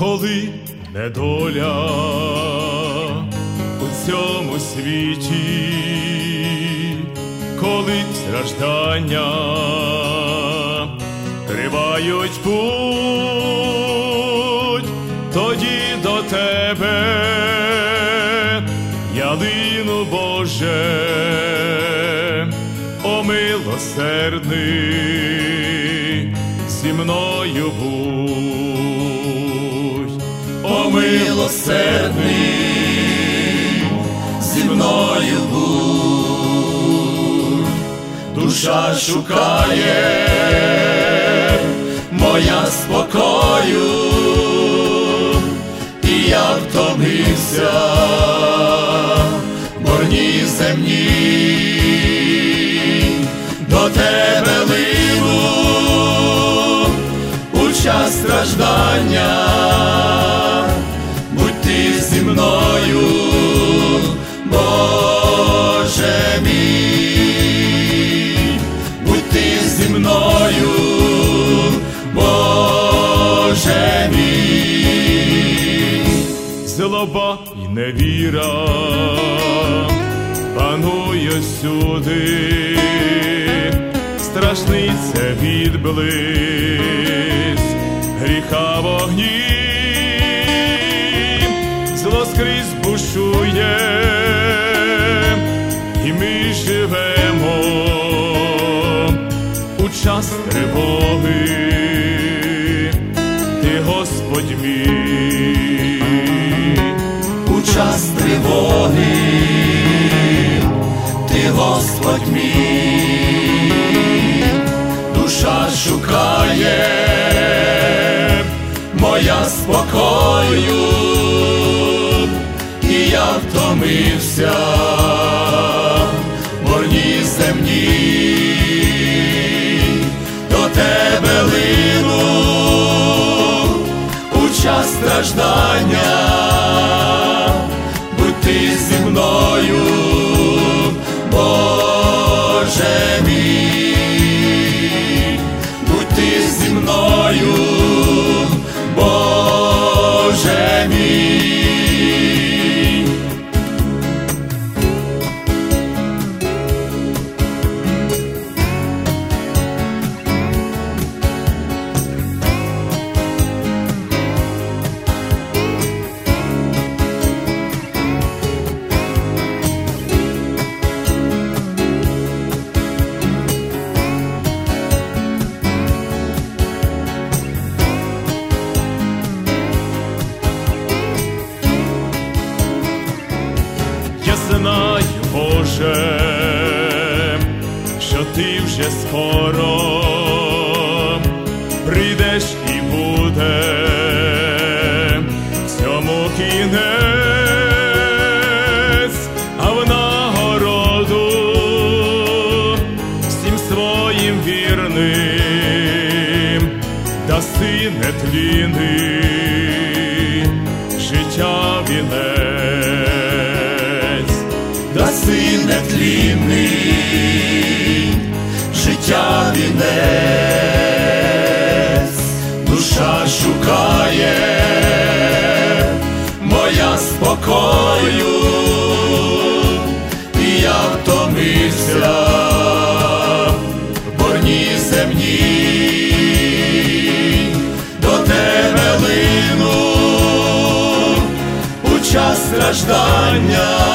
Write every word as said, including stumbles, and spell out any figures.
коли недоля у цьому світі, коли страждання тривають путь, тоді до тебе я лину, Боже, о милосердний, зі мною будь. О милосердний, зі мною будь. Душа шукає моя спокою, і я втомився в борні земні. До тебе лину у час страждання, будь ти зі мною, Боже мій, будь ти зі мною, Боже мій. Злоба й невіра панує всюди, страшний це відблиск гріха вогні, зло скрізь бушує, і ми живемо у час тривоги. Ти, Господь мій, у час тривоги, ти, Господь мій. Душа шукає моя спокою, і я втомився в борні земні. До тебе лину у час страждання, будь ти зі мною, Боже мій, будь ти зі мною, Боже мій. Я знаю, Боже, що ти вже скоро прийдеш і буде всьому кінець, а в нагороду всім своїм вірним даси нетлінний життя вінець. Даси нетлінний життя вінець. Душа шукає моя спокою, і я втомився в борні земні. До тебе лину у час страждання,